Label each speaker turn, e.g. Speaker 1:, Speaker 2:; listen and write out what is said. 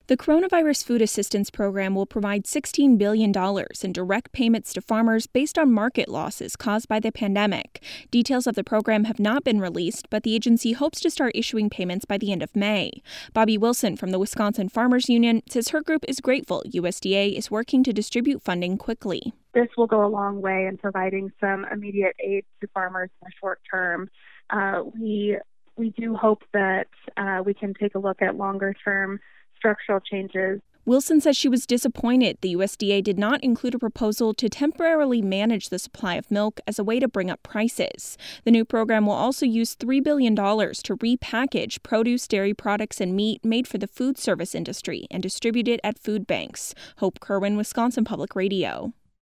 Speaker 1: The Coronavirus Food Assistance Program will provide $16 billion in direct payments to farmers based on market losses caused by the pandemic. Details of the program have not been released, but the agency hopes to start issuing payments by the end of May. Bobby Wilson from the Wisconsin Farmers Union says her group is grateful USDA is working to distribute funding quickly.
Speaker 2: This will go a long way in providing some immediate aid to farmers in the short term. We do hope that we can take a look at longer-term structural changes.
Speaker 1: Wilson says she was disappointed the USDA did not include a proposal to temporarily manage the supply of milk as a way to bring up prices. The new program will also use $3 billion to repackage produce, dairy products, and meat made for the food service industry and distribute it at food banks. Hope Kerwin, Wisconsin Public Radio.